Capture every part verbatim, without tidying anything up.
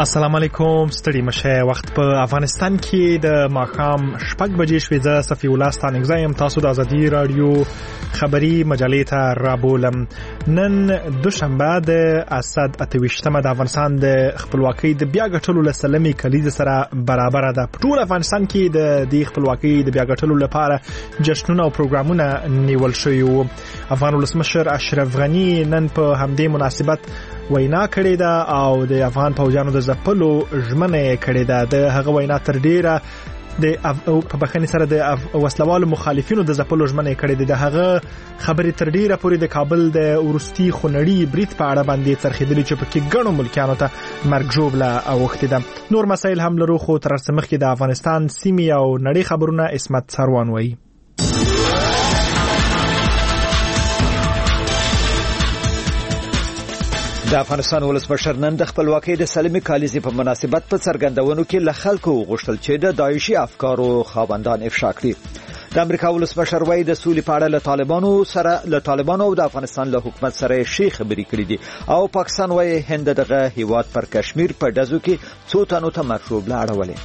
السلام علیکم، ستړي مشه. وخت په افغانستان کې د ماښام شپږ بجې شوې. زه صفي الله ستانکزی یم. تاسو د ازادي رادیو خبری مجلې ته رابولم. نن دوشنبه د اسد اتهویشتمه د افغانستان د خپلواکۍ د بیا ګټلو لسلمي کلیزه سره برابر ده. په ټول افغانستان کې د دې خپلواکۍ د بیا ګټلو لپاره جشنونه او پروګرامونه نیول شوي وو. افغان ولسمشر اشرف غنی نن په همدې مناسبت وینا کړې ده او د افغان پوځیانو د ځپلو ژمنه کړې ده. د هغه وینا تر ډیره د په بخښنې سره د وسلوالو مخالفینو د ځپلو ژمنه کړې ده. د هغه خبرې تر ډیره پورې د کابل د ورستي خونړي برید په اړه باندې ترخیدلې چې پکې ګڼو ملکیانو ته مرګ ژوبله اوښتې ده. نور مسایل هم لرو، خو تر څه مخکې د افغانستان سیمې او نړۍ خبرونه اسمت سروان وایي. د افغانستان ولسمشر نن د خپلواکۍ د سلمي کالیزې په مناسبت په څرګندونو کې له خلکو غوښتل چې د داعشي افکارو خاوندان افشا کړي. د امریکا ولسمشر وایي د سولې په اړه له طالبانو سره له طالبانو او د افغانستان له حکومت سره شي خبرې کړې دي او پاکستان وایي هند دغه هیواد پر کشمیر په ډزو کې څو تنو ته مرشوب لاړولې.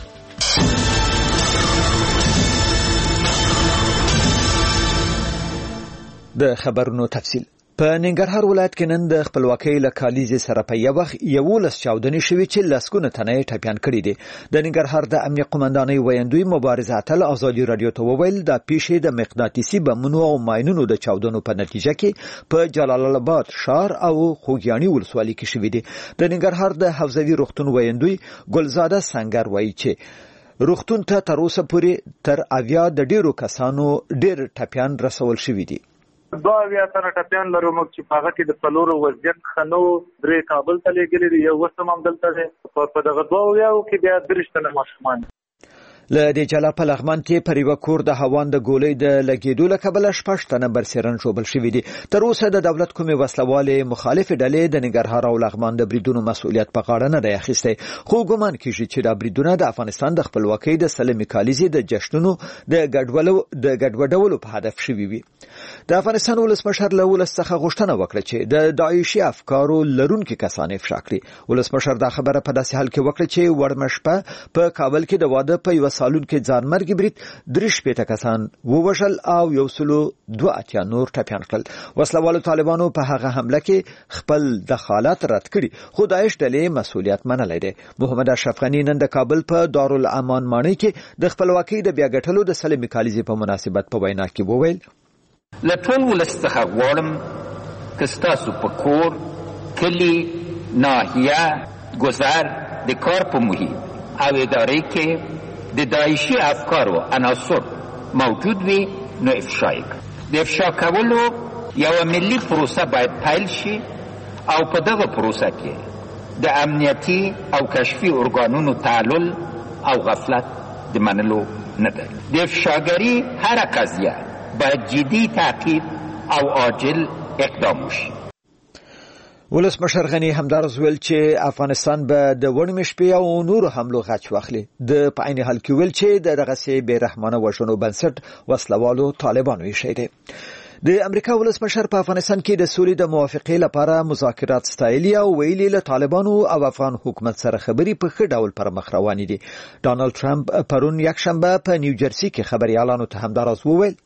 د خبرونو تفصیل. په ننګرهار ولایت کې نن د خپلواکۍ له کالیزې سره په یو وخت یولس چاودنې شوې چې لسګونه تنه یې ټپیان کړي دي. د ننګرهار د امنیه قومندانۍ ویاندوی مبارزه اتل ازادي رادیو ته وویل د پیښې د مقناطیسي بمونو او ماینونو د چاودنو په نتیجه کې په جلال آباد ښار او خوږیاڼي ولسوالۍ کې شوې دي. د ننګرهار د حوزوي روغتون ویاندوی ګلزاده سنگر وایي چې روغتون ته تر اوسه پورې تر اویا د ډیرو کسانو ډیر ټپیان رسول شوي دي. دو اویا تنه ټپیان لرو موږ چې په هغه کې د څلورو وضعیت ښه نه و. درې کابل ته لېږلي دي، یو اوس هم همدلته دی. په دغه دوه اویاو کې بیا دېرش تنه ماشومان. له دې جلا په لغمان کې پر یو کور د هوان د ګولۍ د لګېدو له کبله شپږ تنه برسېرن ژوبل شوي دي. تر اوسه د دولت کومې وسلوالې مخالفې ډلې د ننګرهار او لغمان د بریدونو مسؤلیت په غاړه نه دی اخیستی، خو ګمان کېږي چې دا بریدونه د افغانستان د خپلواکۍ د سلمي کالیزې د جشنونو د ګډوډولو په هدف شوي وي. د افغانستان ولسمشر له ولس څخه غوښتنه وکړه چې د داعشي افکارو لرونکي کسان افشا کړي. ولسمشر دا خبره په داسې حال کې وکړه چې وړمه شپه په کابل کې د واده په یوه سالون کې ځانمرګي برید درې شپېته کسان ووژل او یو سلو دوه اتیا نور ټپیان کړل. وسلوالو طالبانو په هغه حمله کې خپل دخالت رد کړي، خو داعش ډلې مسؤلیت منلی دی. محمد اشرف غنی نن د کابل په دارالامان ماڼۍ کې د خپلواکۍ د بیا ګټلو د سلمي کالیزې په مناسبت په وینا کې وویل: له ټول ولس څخه غواړم که ستاسو په کور، کلي، ناحیه، گذر، د کار په محیط او ادارې کې د داعشي افکارو عناصر موجود وي نو افشا یې کړي. د افشا کولو یوه ملي پروسه باید پیل شي او په دغه پروسه کې د امنیتي او کشفي ارګانونو تعلل او غفلت د منلو نه ده. د افشاګري هره قضیه باید جدي تعقیب او عاجل اقدام وشي. ولسمشر غنی همدارس ویل چې افغانستان به د وړمې شپې او نورو حملو غچ واخلي. د په عین حال کې ویل چې د دغسې بې رحمانه وژنو بنسټ وسلوالو طالبانو ایښی دی. د امریکا ولسمشر په افغانستان کې د سولې د موافقې لپاره مذاکرات ستایلي او ویلي له طالبانو او افغان حکومت سره خبرې په ښه ډول پر مخ روانې دي. ډانلډ ټرمپ پرون یکشنبه په نیوجرسي کې خبریالانو ته همداراز وویل: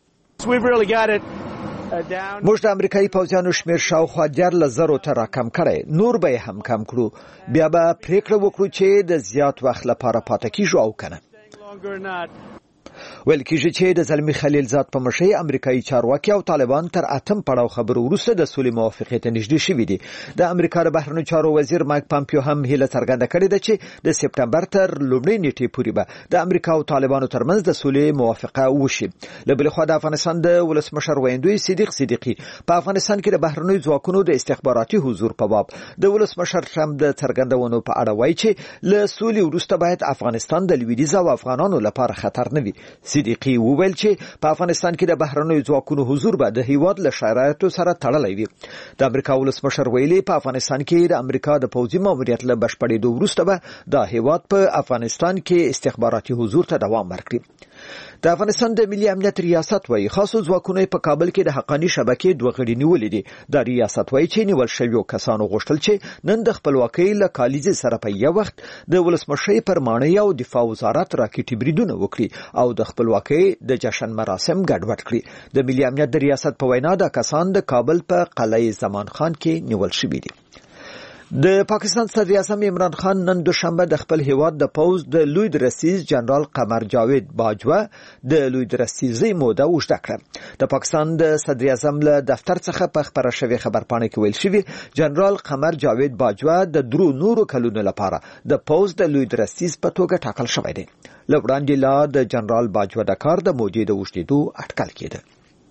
موږ د امریکایي پوځیانو شمیر شاوخوا دیارلس زرو ته راکم کړی، نور به یې هم کم کړو، بیا به پریکړه وکړو چې د زیات وخت لپاره پاتې کیږو او کنه. ویل کېږي چې د زلمي خلیلزاد په مشرۍ امریکایي چارواکي او طالبان تر اتم پړاو خبرو وروسته د سولې موافقې ته نږدې شوي دي. د امریکا د بهرنیو چارو وزیر مایک پامپیو هم هیله څرګنده کړې ده چې د سپټمبر تر لومړۍ نیټې پورې به د امریکا او طالبانو ترمنځ د سولې موافقه وشي. له بلې خوا د افغانستان د ولسمشر ویاندوی صدیق صدیقي په افغانستان کې د بهرنیو ځواکونو د استخباراتي حضور په باب د ولسمشر ټرمپ د څرګندونو په اړه وایي چې له سولې وروسته باید افغانستان د لویدیځ او افغانانو لپاره خطر نه وي. صدیقي وویل چې په افغانستان کې د بهرنیو ځواکونو حضور به د هیواد له شرایطو سره تړلی وي. د امریکا ولسمشر ویلي په افغانستان کې د امریکا د پوځي ماموریت له بشپړېدو وروسته به د هیواد په افغانستان کې استخباراتي حضور ته دوام ورکړي. د افغانستان د ملي امنیت ریاست وايي خاصو ځواکونو په کابل کې د حقانی شبکې دوه غړي نیولې دي. د ریاست وايي چې نیول شویو کسانو غوښتل چې نن د خپلواکۍ له کالیزې سره په یو وخت د ولسمشر پر مانۍ او دفاع وزارت راکټي بریدونه وکړي او د خپلواکۍ د جشن مراسم ګډوډ کړي. د ملي امنیت د ریاست په وینا د کسان د کابل په قلعه زمان خان کې نیول شوي دي. د پاکستان صدر اعظم عمران خان نن دوشنبه د خپل هیواد د پوز د لوی درسیز جنرال قمر جاوید باجوه د لوی درسیزي موده وشته کړه. د پاکستان د صدر اعظم له دفتر څخه په خبره شوی خبرپاڼه کې ویل شوی جنرال قمر جاوید باجوه د درو نورو کلونو لپاره د پوز د لوی درسیز په توګه ټاکل شوی دی. لوړاندې لا د جنرال باجوه د کار د موجوده وشتېدو اټکل کېده.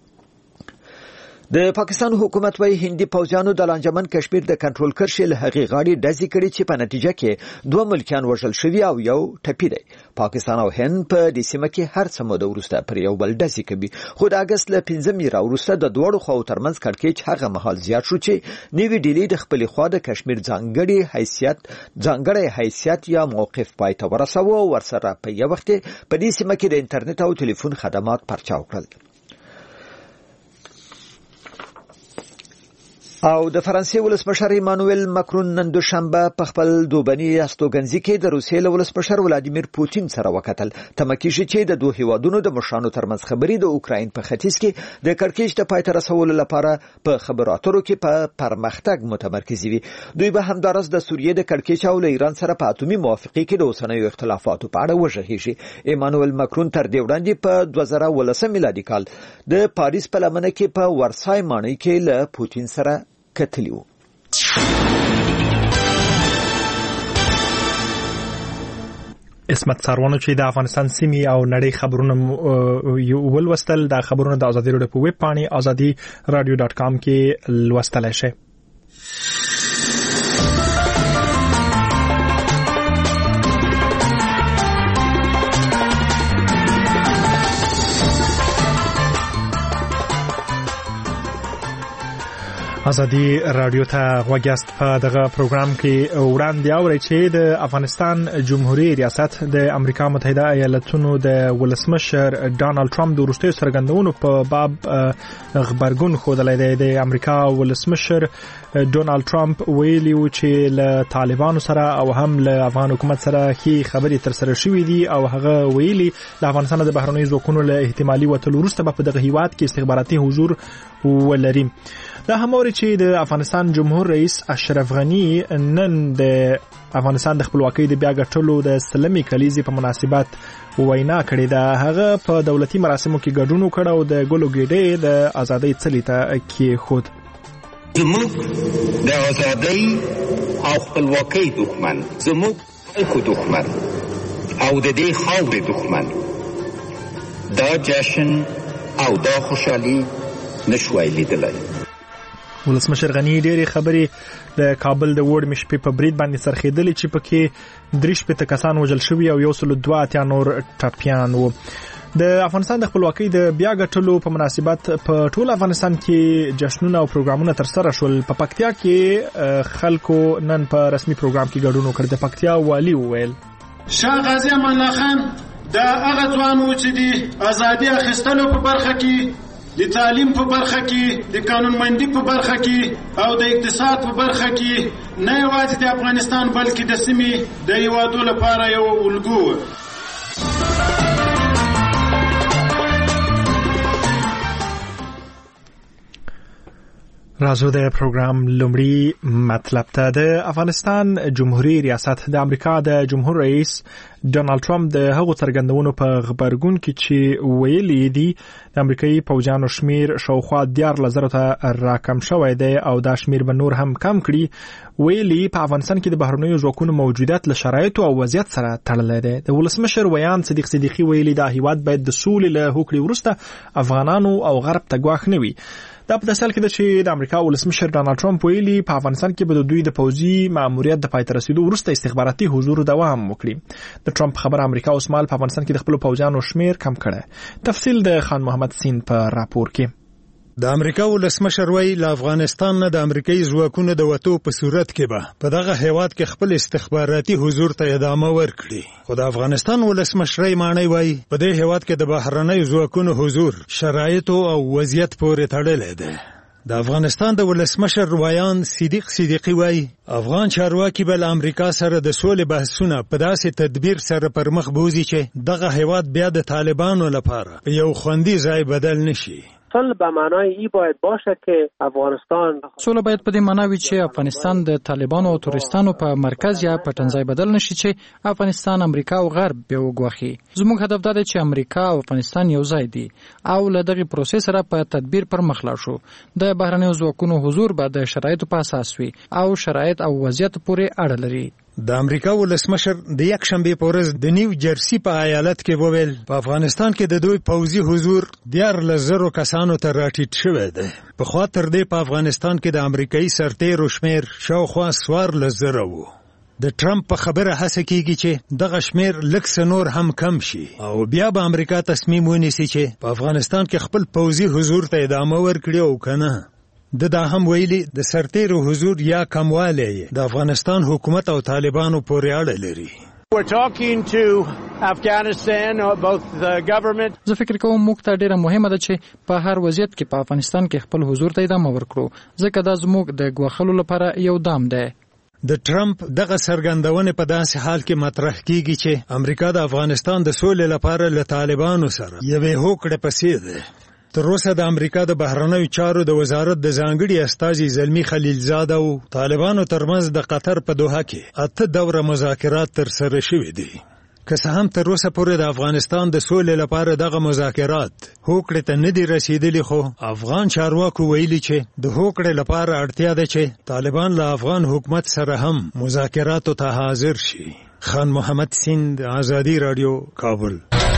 د پاکستان حکومت وايي هندي پوځیانو د لانجمن کشمیر د کنټرول کرښې له هغې غاړې ډزې کړې چې په نتیجه کې دوه ملکیان وژل شوي او یو ټپي دی. پاکستان او هند په دې سیمه کې هر څه موده وروسته پر یو بل ډزې کوي، خو د اګست له پنځمې راوروسته د دواړو خواو ترمنځ کړکېچ هغه مهال زیات شو چې نوې ډیلي د خپلې خوا د کشمیر ځانګړي حیثیت ځانګړی حیثیت یا موقف پای ته ورساوه او ورسره په یو وخت په دې سیمه کې د انټرنیټ او ټلیفون خدمات پرچاو کړل. او د فرانسې ولسمشر ایمانوئل ماکرون نن دوشنبه په خپل دوبني استوګنځي کې د روسیې له ولسمشر ولادیمیر پوتین سره وکتل. تمه کېږي چې د دوه هیوادونو د مشرانو ترمنځ خبرې د اوکراین په ختیځ کې د کړکېچ د پای ته رسولو لپاره په خبرو اترو کې په پرمختګ متمرکز وي. دوی به همدارس د سوریې د کړکېچ او له ایران سره په اتومي موافقې کې د اوسنیو اختلافاتو په اړه وژغېږي. ایمانوئل ماکرون تر دې وړاندې په دوه زره ولسم میلادي کال د پاریس په لمنه کې په ورسای ماڼۍ کې له پوتین سره کتلیو. اسمت ساروانو چې د افغانستان سیمې او نړۍ خبرونه ولوستل. د خبرونو د ازادي راډیو په ویب پاڼې ازادي رادیو ډاټ کام کې لوستلای شئ. ازادي رادیو ته غوږیاست. په دغه پروګرام کې وړاندې اورئ چې د افغانستان جمهوریت ریاست د امریکا متحده ایالاتونو د ولسمشر ډانلډ ټرمپ د وروستیو څرګندونو په باب خبرګون ښودلی دی. د امریکا ولسمشر ډونالد ټرمپ ویلي و چې له طالبانو سره او هم له افغان حکومت سره ښې خبرې ترسره شوې دي او هغه ویلي د افغانستان د بهرنیو ځواکونو له احتمالي وتلو وروسته به په دغه هیواد کې استخباراتي حضور ولري. دا هموري چې د افغانستان جمهور رئیس اشرف غنی نن د افغانستان د خپلواکۍ د بیا ګټلو د سلمې کلیزې په مناسبت وینا کړې ده. هغه په دولتي مراسمو کې ګډون وکړ او د ګلو ګېډې د ازادۍ څلي ته کېښود. زموږ د ازادۍ او خپلواکۍ دښمن، زموږ خلکو دښمن او د دې خاورې دښمن دا جشن او دا خوشحالي نشوای لیدلی. ولسمشر غنی ډېرې خبرې د کابل د وړ مشپې په برید باندې سرخېدلې چې پکې درې شپېته کسان وژل شوي او یو سل دوه اتیا نور ټپیان وو. د افغانستان د خپلواکۍ د بیا ګټلو په مناسبت په ټول افغانستان کې جشنونه او پروګرامونه ترسره شول. په پکتیا کې خلکو نن په رسمي پروګرام کې ګډون وکړ. د پکتیا والي وویل شاه غازي امان الله خان د هغه ځوان و چې د ازادي اخیستلو په برخه کې، د تعلیم په برخه کې، د قانونمندۍ په برخه کې او د اقتصاد په برخه کې نه یوازې د افغانستان بلکې د سیمې د هیوادو لپاره یو الګو و. راځو د پروګرام لومړی مطلب ته. د افغانستان جمهوریت ریاست د امریکا د جمهور رئیس ډونالډ ټرمپ د هغو څرګندونو په خبرګون کې چې ویلي دي د امریکایي پوځیانو شمیر شاوخوا دیارلس زرو ته راکم شوی دی او دا شمیر به نور هم کم کړي. ویلي په افغانستان کې د بهرنیو ځواکونو موجودیت له شرایطو او وضعیت سره تړلی دی. د ولسمشر ویان صدیق صدیقي ویلي دا هیواد باید د سولې له هوکړې وروسته افغانانو او غرب ته ګواښ نه وي. دا په داسې حال کې ده چې د امریکا ولسمشر ډانلډ ټرمپ ویلي په افغانستان کې به د دوی د پوځي ماموریت د پای ته رسیدو وروسته استخباراتي حضور دوام وکړي. د ټرمپ خبره امریکا اوس مهال په افغانستان کې د خپلو پوځیانو شمیر کم کړی. تفصیل د خان محمد سین په راپور کې. د امریکا ولسمشر وایي له افغانستان نه د امریکایي ځواکونو د وتو په صورت کې به په دغه هیواد کې خپل استخباراتي حضور ته ادامه ورکړي. خو د افغانستان ولسمشر مانی وایي په دې هیواد کې د بهرنیو ځواکونو حضور شرایطو او وضعیت پورې تړلی دی. د افغانستان د ولسمشر روایان صدیق صدیقی وایي افغان چارواکي به له امریکا سره د سولې بحثونه په داسې تدبیر سره پر مخ بوزي چې دغه هیواد بیا د طالبانو لپاره په یو خوندي ځای بدل نشي. صلح به معنای ای باید باشه که افغانستان صلح باید په دې معنا وي چې افغانستان د طالبانو او تورستانو په مرکز یا په ټنځای بدل نشي چې افغانستان امریکا او غرب به وګواخي. زموږ هدف دا دی چې امریکا او افغانستان یو ځای دي او له دغه پروسې سره په تدبیر پر مخ لاړ شو. د بهرنیو ځواکونو حضور به د شرایطو په اساس وي او شرایط او وضعیت پورې اړه لري. د امریکا ولسمشر د یک شنبه په ورځ د نیو جرسی په ایالت کې وویل په افغانستان کې د دوی پوځي حضور دیار لزرو کسانو ته راټیټ شوی دی. په خوا تر دې په افغانستان کې د امریکایي سرتیرو شمیر شاوخوا څوار لزره وو. د ټرمپ په خبره هڅه کیږي چې دغه شمیر لږ څه نور هم کم شي او بیا به امریکا تصمیم ونیسي چې په افغانستان کې خپل پوځي حضور ته ادامه ورکړي او کنه. د دا هم ویلي د سرتیرو حضور یا کموالی د افغانستان حکومت او طالبانو پورې اړه لري. We're talking to Afghanistan, both the government. زه فکر کوم موږ ته ډیره مهمه ده چې په هر وضعیت کې په افغانستان کې خپل حضور ته ادامه ورکړو ځکه دا زموږ د ګواښلو لپاره یو دام دی. د ټرمپ دغه څرګندونه په داسې حال کې مطرح کیږي چې امریکا د افغانستان د سولې لپاره له طالبانو سره یوې هوکړې پسې ده. تر اوسه د امریکا د بهرنیو چارو د وزارت د ځانګړي استازي زلمی خلیلزاد او طالبانو ترمنځ د قطر په دوحه کې اته دوره مذاکرات تر سره شوي دي. که څه هم تر اوسه پورې د افغانستان د سولې لپاره دغه مذاکرات هوکړې ته نه دي رسیدلي خو افغان چارواکو ویلي چې د هوکړې لپاره اړتیا ده چې طالبان له افغان حکومت سره هم مذاکراتو ته حاضر شي. خان محمد سیند، آزادی رادیو، کابل.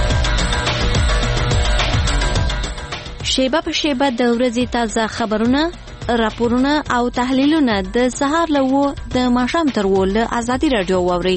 شیبه په شیبه د ورځې تازه خبرونه، راپورونه او تحلیلونه د سهار له و د ماښام تر و له آزادي رادیو واورئ.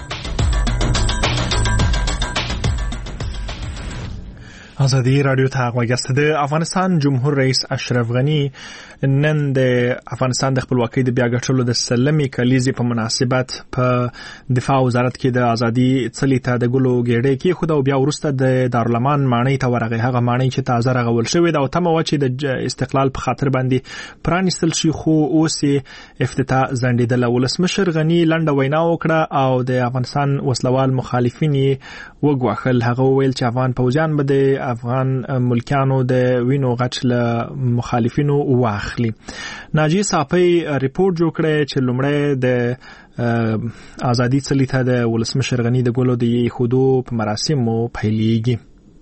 آزادی رادیو ته غوږ یاست. د افغانستان جمهور رئیس اشرف غنی نن د افغانستان د خپلواکۍ د بیا ګټلو د سلمې کلیزې په مناسبت په دفاع وزارت کې د ازادي څلي ته د ګلو ګېډۍ کېښوده او بیا وروسته د دارالمان ماڼۍ ته ورغی. هغه ماڼۍ چې تازه رغول شوې ده او تمه وه چې د استقلال په خاطر باندې پرانیستل شي خو اوس یې افتتاح ځنډېدله. ولسمشر غني لنډه وینا وکړه او د افغانستان وسلوال مخالفین یې وګواښل. هغه وویل چې افغان پوځیان به د افغان ملکیانو د وینو غچ له مخالفینو واخلي. ناجی صافی ریپورت جوړ کړی چې لومړی د ازادي څلي ته د ولسمشر غني د ګلو د ایښودو په مراسمو پیلېږي.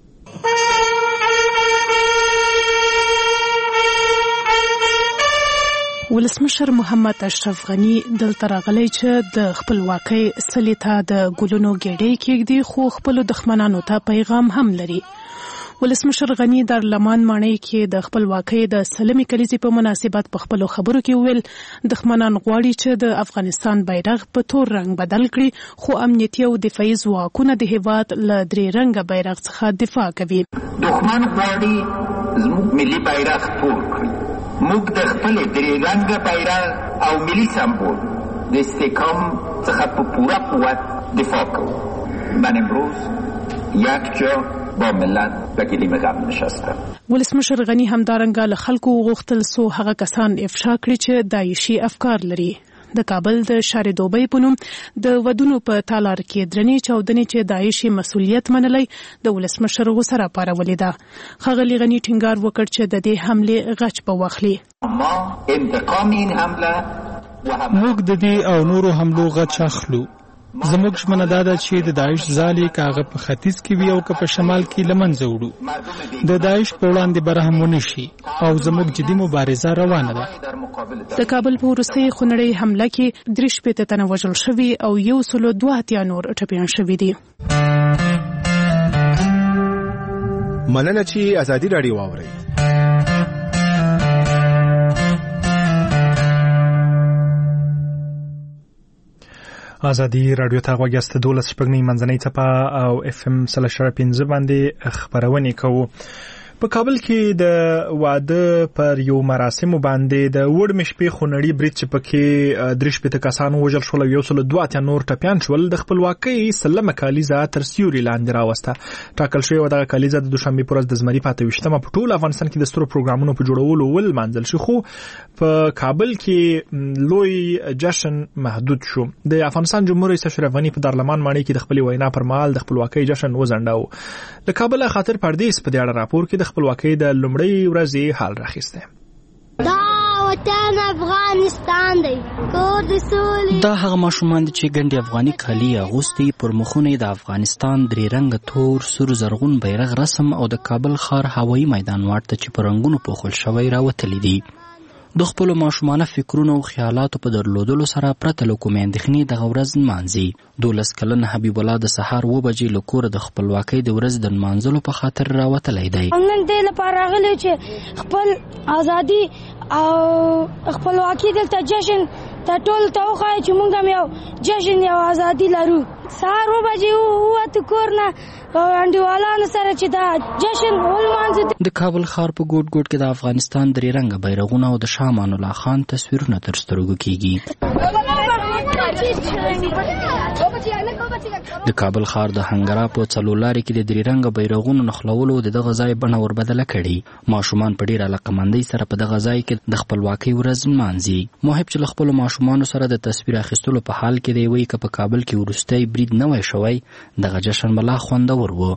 ولسمشر محمد اشرف غني دلته راغلی چې د خپلواکۍ څلي ته د ګلونو ګېډۍ کېږدي خو خپلو دښمنانو ته پیغام هم لري. ولسمشر غني د لمان ماڼۍ کې د خپلواکۍ د سلمې کلیزې په مناسبت په خپلو خبرو کې وویل دښمنان غواړي چې د افغانستان بیرغ په تور رنګ بدل کړي خو امنیتي او دفاعي ځواکونه د هیواد له درې رنګه بیرغ څخه دفاع کوي. دښمن غواړي زموږ ملي بیرغ تور کړي. موږ د خپل درې رنګه بیرغ او ملي سمبول د استحکام څخه په پوره قوت دفاع کوو. من امروز یک جا با ملت و گلیم غم نشستم. ولسمشر غني همدارنګه له خلکو غوښتل سو هغه کسان افشا کړي چې داعشي افکار لري. د کابل د شارې دوبۍ په نوم د ودونو په تالار کې درنې چاودنې چې داعشي مسؤلیت منلی د ولسمشر غوسه راپارولې ده. ښاغلي غني ټینګار وکړ چې د دې حملې غچ به واخلي. ما انتقام این حمله موږ د دې او نورو حملو غچ اخلو. زموږ ژمنه دا ده چې د داعش ځالې که هغه په ختیځ کې وي او که په شمال کې له منځه وړو. د داعش په وړاندې به رحم ونه شي او زموږ جدي مبارزه روانه ده. د کابل په وروستۍ خونړۍ حمله کې درې شپېته تنه وژل شوي او یو سلو دوه اتیا نور ټپیان شوي دي. مننه چې ازادي راډیو واورئ. آزادی رادیو ته غوږ یاست. دولس شپږ نیم منځنۍ څپه او اف ام سل شپږ پنځه باندې خبرونه کوو. په کابل کې د واده پر یو مراسمو باندې د وړ مشپې خونړي برید چې پکې درې شپېته کسان وژل شول او یو سل دوه اتیا نور ټپیان شول د خپلواکۍ سلمه کالیزه تر سیوري لاندې راوسته. ټاکل شوې دغه کالیزه د دوشنبې په ورځ د زمري په اته ویشتمه په ټول افغانستان کې د سترو پروګرامونو په جوړولو ولمانځل شو، خو په کابل کې لوی جشن محدود شو. د افغانستان جمهور رئیس اشرف غني په دارلمان ماڼۍ کې د خپل وینا پر مهال د خپلواکۍ جشن وځنډاو. له کابل خاطر پردیس په دې اړه راپور کې د خپلواکۍ د لومړۍ ورځې حال راخیسته. دا وطن افغانستان دی، کور د سولې. دا هغه ماشومان دي چې ګنډي افغاني کالي اغوستي، پر مخونه د افغانستان درې رنګه تور سور زرغون بیرغ رسم او د کابل ښار هوایي میدان واټ ته چې په رنګونو پوښل شوی راوتلي دي. د خپلو ماشومانه فکرونو او خیالاتو په درلودلو سره پرته له کومې اندېښنې دغه ورځ نمانځي. دولس کلن حبیب الله د سهار اوه بجې له کوره د خپلواکۍ د ورځې د نمانځلو په خاطر راوتلی دی. نن دې لپاره راغلی چې خپل ازادي او خپلواکي دلته جشن ته ټول ته وښایو چې موږ هم یو جشن یو ازادي لرو. سهار اوه بجې ووتو کور نه انډیوالانو سره چې دا جشن ولمانځو. د کابل ښار په ګوټ ګوټ کې د افغانستان درې رنګه بیرغونه او د شاه امان الله خان تصویرونه تر سترګو کیږي. د کابل ښار د هنګرا په څلورلارې کې د درې رنګه بیرغونو نښلولو د دغه ځای بڼه وربدله کړې. ماشومان په ډېره علاقمندۍ سره په دغه ځای کې د خپلواکۍ ورځ نمانځي. محب چې له خپلو ماشومانو سره د تصویر اخیستلو په حال کې دی، وایي که په کابل کې وروستی برید نه وای شوی دغه جشن به لا خوندور و.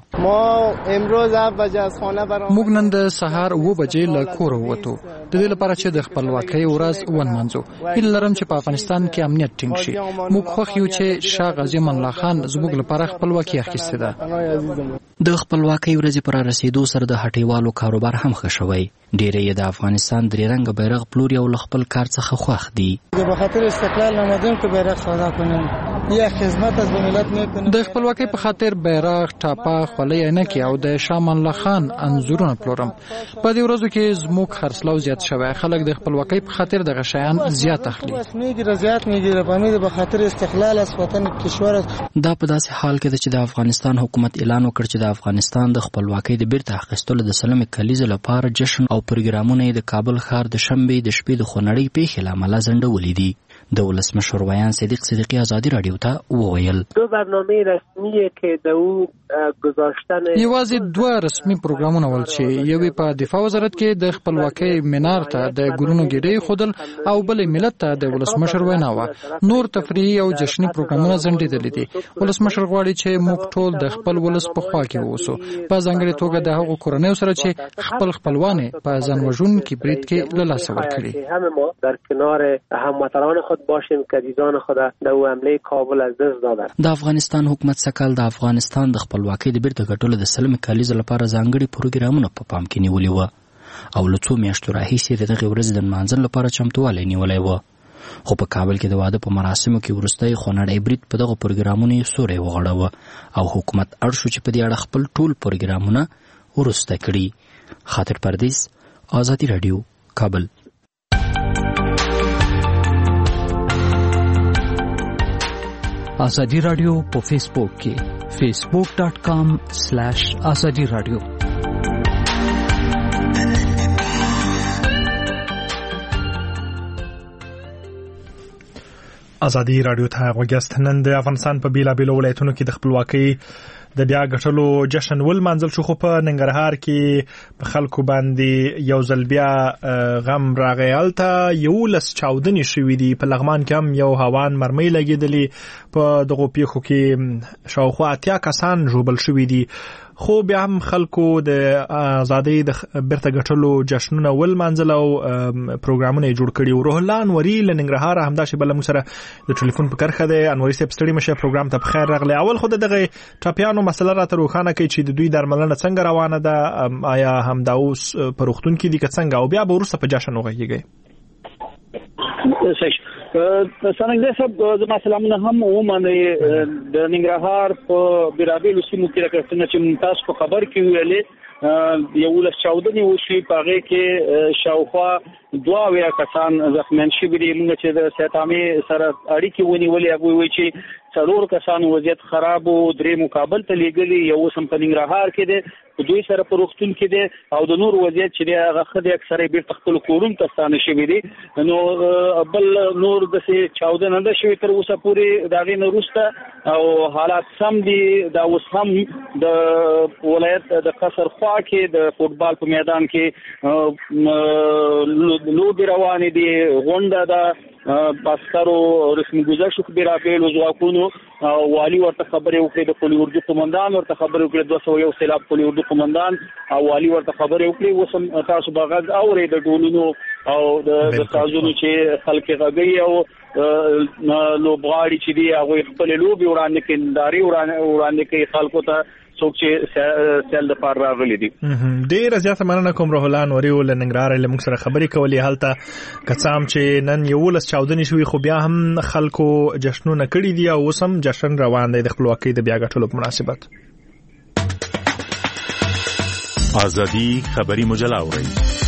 موږ نن د سهار اوه بجې له کوره ووتو د دې لپاره چې د خپلواکۍ ورځ ونمانځو. هیله لرم چې په افغانستان کې امنیت ټینګ شي. موږ خوښ یو چې شاه غازي امان الله خان زموږ لپاره خپلواکي اخیستې ده. د خپلواکۍ ورځې پر رسیدو سره د هټیوالو کاروبار هم ښه شوی. ډېری یې د افغانستان درې رنګه بیرغ پلوري او له خپل کار څخه خوښ دي. به خاطر استقلال آمدیم که بیرغ سودا کنیم یا خدمت از ملت میکنیم. د خپلواکۍ په خاطر بیرغ، ټاپه، خولۍ، عینکې او د شاه امان الله خان انځورونه پلورم. په دې ورځو کې زموږ خرڅلاو زیات شوی. خلک د خپلواکۍ په خاطر دغه شیان زیات اخلي. میګره زیات میګره په امید به خاطر استقلال از وطن کشور. دا په داسې حال کې ده چې د افغانستان حکومت اعلان وکړ چې د افغانستان د خپلواکۍ د بیرته اخیستلو د سلمې کلیزې لپاره جشن او پروګرامونه یې د کابل ښار د شنبې د شپې د خونړۍ پیښې له امله ځنډولي دي. د ولسمشر ویان صدیق صدیقی ازادي رادیو ته وویل دو برنامه رسمیه که د او گذاشتن یوازې دوه رسمي پروګرامونه ول چې یوې په دفاع وزارت کې د خپلواکۍ مینار ته د ګلونو ګېډۍ خودل او بلې ملت ته د ولسمشر وینا وه. نور تفریحي او جشني پروګرامونه ځنډېدلي دي. ولسمشر غواړي چې موږ ټول د خپل ولس په خوا کې واوسو، په ځانګړې توګه د هغو کورنیو سره چې خپل خپلوان په ځان وژونکي برید کې له لاسه ورکړي. همه ما در کنار هموطنان خود باشیم که دیدان خود در حمله کابل از دست دادن. د افغانستان حکومت سکل د افغانستان د خپلواکۍ د بیرته ګټلو د سلمې کلیزې لپاره ځانګړي پروګرامونه په پام کې نیولي وو او له څو میاشتو راهیسې د دغې ورځې د نمانځلو لپاره چمتووالی نیولی و. خو په کابل کې د واده په مراسمو کې وروستی خونړی برید په دغو پروګرامونو یې سوری وغوړاوه او حکومت اړ شو چې په دې اړه خپل ټول پروګرامونه وروسته کړي. خاطر پردیس، آزادي رادیو، کابل. آزادی رادیو په فیسبوک کې فیسبوک ډاٹ کام سلیش آزادی رادیو. آزادی رادیو ته غوږیاست. نن د افغانستان په بیلابیلو ولایتونو کې د خپلواکۍ د بیا ګټلو جشن ولمانځل شو، خو په ننګرهار کې په خلکو باندې یو ځل بیا غم راغی. هلته یولس چاودنې شوي دي. په لغمان کې هم یو هوان مرمۍ لګېدلې. په دغو پیښو کې شاوخوا اتیا کسان ژوبل شوي دي. خو بیا هم خلکو د ازادۍ د بیرته ګټلو جشنونه ولمانځل او پروګرامونه یې جوړ کړي. روح الله انوري له ننګرهاره همداسې بله موږ سره د ټلیفون په کرښه دی. انوري صاحب ستړي مه شئ، پروګرام ته په خیر راغلی. اول خو د دغې ټپیانو مسله راته روښانه کړئ چې د دوی درملنه څنګه روانه ده، آیا همدا اوس په روغتون کې دي که څنګه، او بیا به وروسته په جشن وغږیږئ. څنګه صاحب زما سلامونه هم ومنئ. د ننګرهار په بیلابیلو سیمو کې لکه څنګه چې تاسو په خبر کې ویلې یولس چاودنې وشوي، په هغې کې شاوخوا دوه اویا کسان زخمیان شوي دي. موږ چې د صحت عامې سره اړیکې ونیولې هغوی وایي چې څلور کسانو وضعیت خراب او درې مقابل ته لیږلي، یو سم په ننګرهار کې دی، په دوی سره په روغتون کې دی، او د نور وضعیت چې دی هغه ښه دی، اکثره بیرته خپلو کورونو ته ستانه شوي دي. نو بل نور داسې چاوده نه ده شوې تر اوسه پورې د هغې نه وروسته، او حالات سم دي. دا اوس هم د ولایت د قصر خوا کې د فوټبال په میدان کې لوبې روانې دي، غونډه ده، باسکرو رسمي گذشت برابیل ځواکونو والي ورته خبرې وکړې، د پولي اردو قومندان ورته خبرې وکړې، دوه سوه یو سېلاب پولي اردو قومندان او والي ورته خبرې وکړې. اوس هم تاسو به غږ اورئ د ډولونو او د سازونو چې خلک یې غږوي او لوبغاړي چې دي هغوی خپلې لوبې وړاندې کوي، نندارې وړاندې کوي خلکو ته، څوک چې سیل د پاره راغلي دي. ډېره زیاته مننه کوم روح الله نوري له ننګرهار له موږ سره خبرې کولې. هلته که څه هم چې نن یولس چاودنې شوي، خو بیا هم خلکو جشنونه کړي دي او اوس هم جشن روان دی د خپلواکۍ د بیا ګټلو په مناسبت. ازادي خبري مجله اورئ.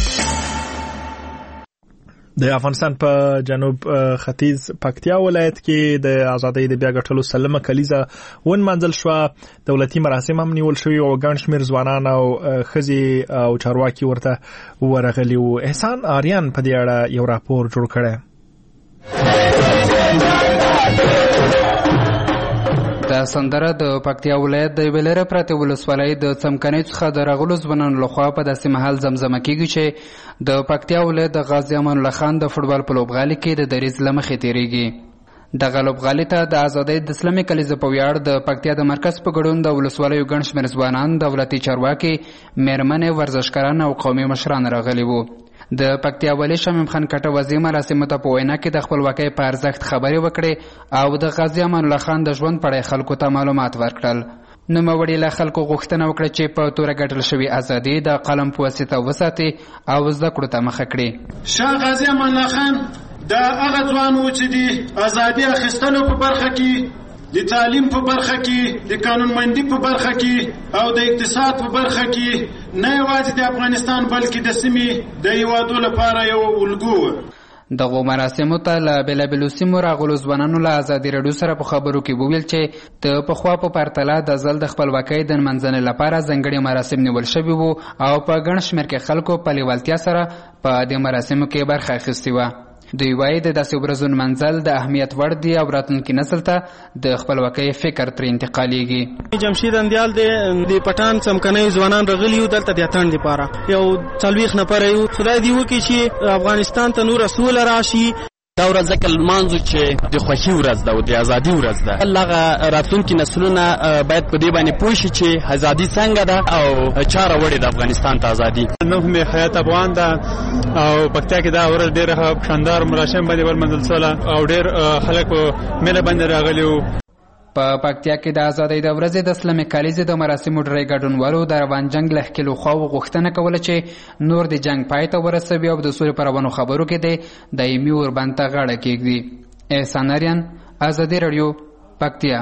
د افغانستان په جنوب ختیځ پکتیا ولایت کې د ازادۍ د بیا ګټلو سلمه کلیزه ونمانځل شوه. دولتي مراسم هم نیول شوي او ګڼ شمېر ځوانان او ښځې او چارواکي ورته ورغلي وو. احسان آریان په دې اړه یو راپور جوړ کړی. د سندره د پکتیا ولایت د ویلره پرته ولسوالۍ د څمکنۍ څخه د راغلو ځوانانو لخوا په داسې مهال زمزمه کیږي چې د پکتیا ولایت د غازي امان الله خان د فوټبال په لوبغالي کې د دریځ له مخې تیریږي. دغه لوبغالي ته د ازادۍ د اسلامي کلیزې په ویاړ د پکتیا د مرکز په ګډون د ولسوالیو ګڼ شمېر ځوانان، دولتي چارواکي، میرمنې، ورزشکاران او قومي مشران راغلي وو. د پکتیا والي شمیم خان کټه وزیر مراسمو ته په وینا کې د خپلواکۍ په ارزښت خبرې وکړې او د غازي امان الله خان د ژوند په اړه خلکو ته معلومات ورکړل. نوموړي له خلکو غوښتنه وکړه چې په توره ګټل شوې ازادي د قلم په واسطه وساتي او زده کړو ته مخه کړي. شاه غازي امان الله خان دا هغه ځوان و چې د ازادي اخیستلو په برخه کې، د تعلیم په برخه کې، د قانونمندي په برخه کې او د اقتصاد په برخه کې نه یوازې د افغانستان بلکې د سیمې د هیوادو لپاره یو الګو و. دغو مراسمو ته له بېلابېلو سیمو راغلو ځوانانو له ازادي راډیو سره په خبرو کې وویل چې د پخوا په پرتله د ځل د خپلواکۍ د نمانځنې لپاره ځانګړي مراسم نیول شوي وو او په ګڼ شمېر کې خلکو په لیوالتیا سره په دې مراسمو کې برخه اخیستې وه. دوی وایي د داسې ورځو نمانځل د اهمیت وړ دي او راتلونکي نسل ته د خپلواکۍ فکر ترې انتقالېږي. جمشید اندیال د پټان څمکنۍ ځوانان راغلي یو دلته د اتڼ دپاره، یو څلوېښت نفره یو. خدای دې وکړي چې افغانستان ته نوره سوله راشي. دا ورځ ځکه لمانځو چې د خوښۍ ورځ ده او د ازادي ورځ ده. هغه راتلونکي نسلونه باید په دې باندې پوه شي چې ازادي څنګه ده او چا راوړې ده افغانستان ته ازادي. نوم مې حیات افغان ده او پکتیا کې دا ورځ ډېره شاندار مراسم باندې ولمانځل شوله او ډېر خلک په میله باندې راغلي وو. په پکتیا کې د ازادۍ د ورځې د اسلامي کلیزې د مراسمو ډېری ګډونوالو د روان جنګ له ښکېلو خواوو غوښتنه کوله چې نور د جنګ پای ته ورسوي او د سولې په روانو خبرو کې د دایمي اوربند ته غاړه کېږدي. احسان اریان، ازادي راډیو، پکتیا.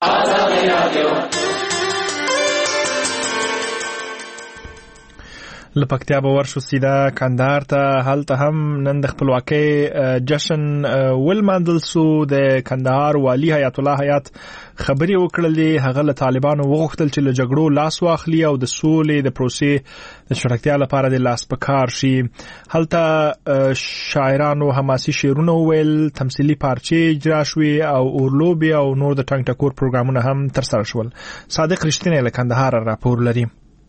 له پکتیا به ورشو سیده کندهار ته. هلته هم نن د خپلواکۍ جشن ولمانځل سو. د کندهار والي حیات الله حیات خبرې وکړلې. هغه له طالبانو وغوښتل چې له جګړو لاس واخلي او د سولې د پروسې د چټکتیا لپاره د لاس په کار شي. هلته شاعرانو حماسي شعرونه وویل، تمثیلي پارچې اجرا شوې او اورلوبې او نور د ټنګ ټکور پروګرامونه هم ترسره شول. صادق رښتینی له کندهار راپور لري.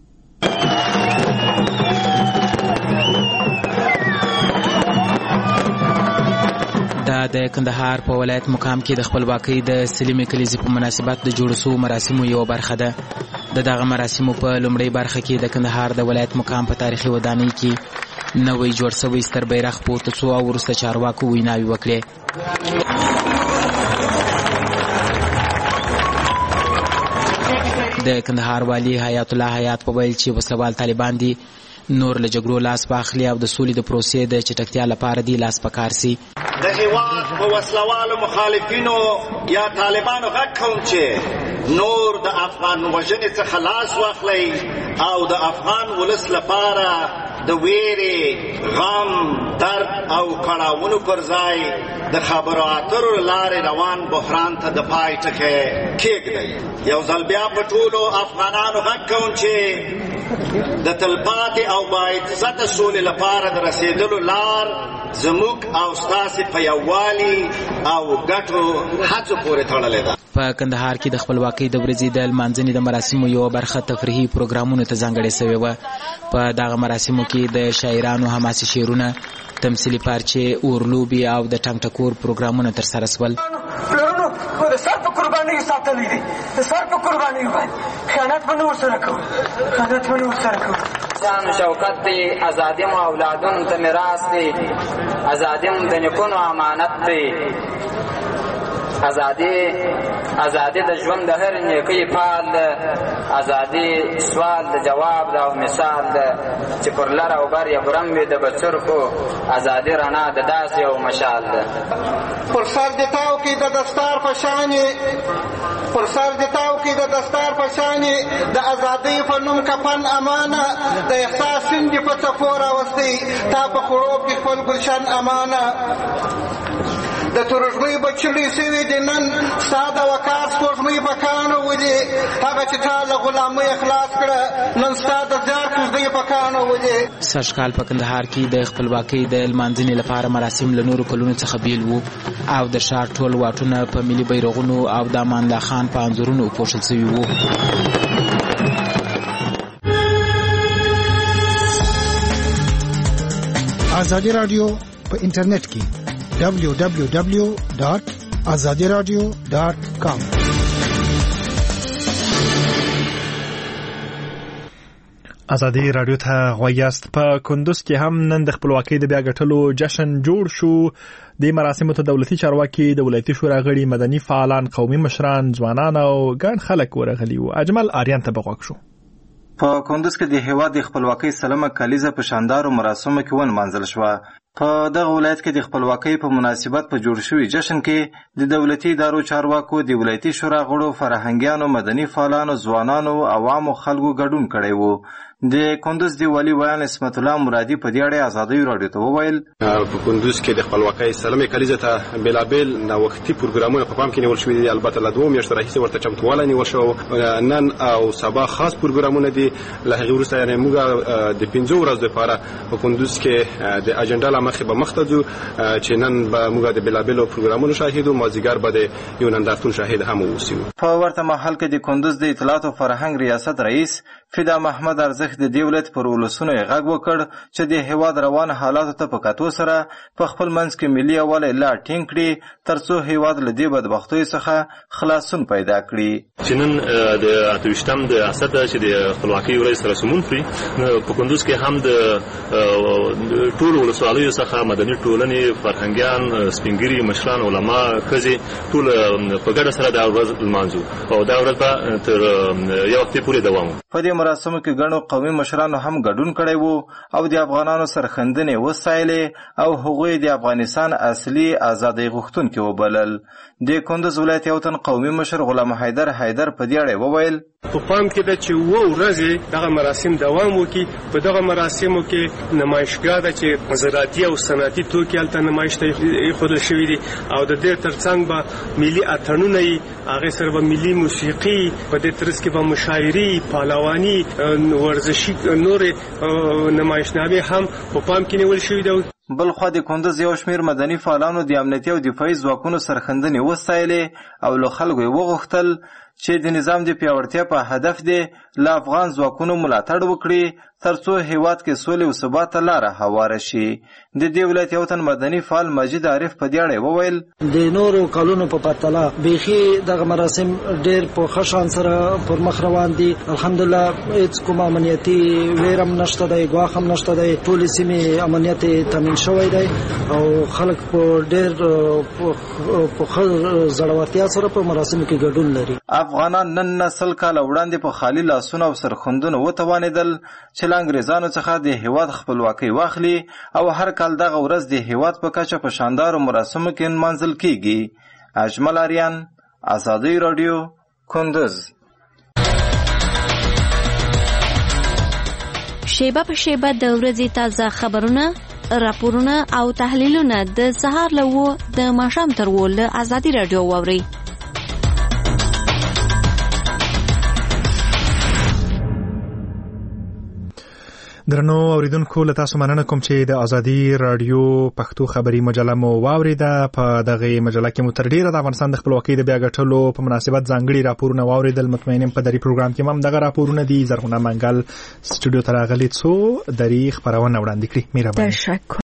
دا د کندهار په ولایت مقام کې د خپلواکۍ د سلمې کلیزې په مناسبت د جوړ شوو مراسمو یو برخه ده. د دغه مراسمو په لومړۍ برخه کې د کندهار د ولایت مقام په تاریخي ودانۍ کې نوی جوړ شوی ستر بیرغ پورته شو او وروسته چارواکو ویناوې وکړې. د کندهار والي حیات الله حیات په ویل چې وسلوال طالبان دي نور له جګړو لاس واخلي او د سولې د پروسې د چټکتیا لپاره دی لاس پکار سي. د هیواد په وسلوالو مخالفینو یا طالبانو غږ کوم چې نور د افغان وژنې څخه لاس واخلئ او د افغان ولس لپاره د ویرې غم درد او کړاوونو پر ځای د خبرو اترو لارې روان بحران ته د پای ټکی کېږدئ. یو ځل بیا په ټولو افغانانو غږ کوم چې د تلپاتې او باعزته سولې لپاره د رسېدلو لار زموږ او ستاسې په یووالي او ګټو هڅو پورې تړلې ده. په کندهار کې د خپلواکۍ د ورځې د لمانځنې د مراسمو یوه برخه تفریحي پروګرامونو ته ځانګړې سوې وه. په دغه مراسمو کې د شاعرانو حماسي شعرونه، تمثیلي پارچې، اورلوبې او د ټنګ ټکور پروګرامونه ترسره سول. پلرونو خو د سر په قربانیو ساتلی دی، د سر په قربانیو باندې خیانت به نه ورسره کوو، خیانت به نه ورسره کوو. شان شوکت دی، ازادي مو اولادونو ته میراث دی، ازادي مو د نیکونو امانت دی. ازادي ازادي د ژوند د هر نیکۍ پال ده، ازادي سوال د جواب ده او مثال ده چې پر لر او بر یې برم وي د بڅرکو، ازادي رڼا د داسې یو مشال ده. پر سر د تاو کې د دستار په شانې پر سر د تاو کې د دستار په شانې د ازادۍ په نوم کفن امانه، د احساس شونډې په څپو راوستئ تا په خړوب کې خپل ګلشن امانه. د ترژمۍ بچړې سوي دي نن ستا د وقار سپوږمۍ په کاڼو ولي، هغه چې تا له غلامۍ خلاص کړه نن ستا د زیار کوزدۍ په کاڼو ولي. سږکال په کندهار کې د خپلواکۍ د لمانځنې لپاره مراسم له نورو کلونو څخه بیل وو او د ښار ټول واټونه په ملي بیرغونو او د امان الله خان په انځورونو وپوښل سوي وو. ازادي راډیو په انټرنیټ کې دبلیو دبلیو دبلیو ډاټ ازادي راډیو ډاټ کام. ازادي راډیو ته غویاست. په کندوز کې هم نن د خپلواکۍ د بیا ګټلو جشن جوړ شو. د مراسمو ته دولتي چارواکي، د ولایتي شورا غړي، مدني فعالان، قومي مشران، ځوانان او ګڼ خلک ورغلي وو. اجمل آریان ته بغوښ شو. په کندوز کې د هیواد د خپلواکۍ سلمه کلیزه په شاندارو مراسمو کې ونمانځل شوه. په دغه ولایت کې د خپلواکۍ په مناسبت په جوړ شوي جشن کې د دولتي ادارو چارواکو، د ولایتي شورا غړو، فرهنګیانو، مدني فعالانو، ځوانانو، عوامو خلکو ګډون کړی وو. د کندوز دی والی ویان اسمت الله مرادي په دې اړه ازادي راډیو ته وویل په کندوز کې د خپلواکۍ سلمې کلیزه ته بلابل نوښتي پروګرامونه په پام کې نیول شوي دي. البته له دوه میاشتو راهیسې ورته چمتووالی نیول شو. نن او سبا خاص پروګرامونه دي. له هغې وروسته یعنې موږ د پنځو ورځو لپاره په کندوز کې د اجنډا له مخې به مخته ځو چې نن به موږ د بلابلو پروګرامونو شاهد وو. مازدیګر به د یو نندارتون شاهد هم واوسو. په ورته مهال کې د کندوز د اطلاعات او فرهنګ ریاست رئیس فدا محمد ارزښت د دولت پر ولسونو یې غږ وکړ چې د هیواد روان حالاتو ته په کتو سره په خپل منځ کې ملي یووالی لا ټینګ کړي ترڅو هیواد له دې بدبختیو څخه خلاصون پیدا کړي. چې نن د اته ویشتم د اسد چې د خپلواکۍ ورځ سره سمون کړي په کندوز کې هم د ټولو ولسوالیو څخه مدني ټولنې، فرهنګیان، سپینګیري، مشران، علما، ښځې ټول په ګډه سره دا ورځ لمانځو او دا ورځ به تر یو وخت پورې دوام. په دې مراسمو کې ګڼو قومي مشرانو هم ګډون کړی وو او د افغانانو سرښندنې وستایلې او هغوی د افغانستان اصلي ازادۍ غوښتونکي وبلل. د کندوز ولایت یو تن قومي مشر غلام حیدر حیدر په دې اړه وویل په پام کې ده چې اووه ورځې دغه مراسم دوام وکړي. په دغه مراسمو کې نمایشګاه ده چې زراعتي او صنعتي توکي هلته نمایش ته ایښودل شوي دي او د دې ترڅنګ به ملي اتڼونه وي، هغې سره به ملي موسیقي، په دې ترڅ کې به مشاعري، پهلواني، ورزشي نورې نمایشنامې هم په پام کې نیول شوي دي. بلخوا د کندوز یو شمیر مدني فعالانو د امنیتي او دفاعي ځواکونو سرښندنې وستایلې او له خلکو یې وغوښتل چې د نظام د پیاوړتیا په هدف دی له افغان ځواکونو ملاتړ وکړي ترڅو هیواد کې سولې او ثبات ته لاره هواره شي. د دې ولایت یو تن مدني فعال مجید عارف په دې اړه وویل د نورو کلونو په پرتله بیخي دغه مراسم ډېر په ښه شان سره پر مخ روان دي. الحمدلله هېڅ کوم امنیتي ویر هم نشته دی، ګواښ هم نشته دی. ټولې سیمې امنیت تامین شوی دی او خلک په ډېر په ښه زړورتیا سره په مراسمو کې ګډون لري. افغانان نن نه سل کاله وړاندې په خالي لاسونو او سرښندنو وتوانېدل چې له انګریزانو څخه د هیواد خپلواکۍ واخلي او هر کال دغه ورځ د هیواد په کچه په شاندارو مراسمو کې نمانځل کیږي. اجمل آریان، ازادي راډیو، کندوز. شیبه په شیبه د ورځې تازه خبرونه، راپورونه او تحلیلونه د سهار له اوه د ماښام تر اوه له ازادي راډیو واورئ. درنو اوریدونکو له تاسو مننه کوم چې د ازادي رادیو پښتو خبري مجله مو واوریده. په دغه مجله کې مو تر ډیره د افغانستان د خپلواکۍ د بیا ګټلو په مناسبت ځانګړي راپورونه واوریدل. مطمئنم په دری پروګرام کې هم دغه راپورونه دي. زرغونه منګل سټوډیو ته راغلي څو دری خبرونه وړاندې کړي. مهرباني.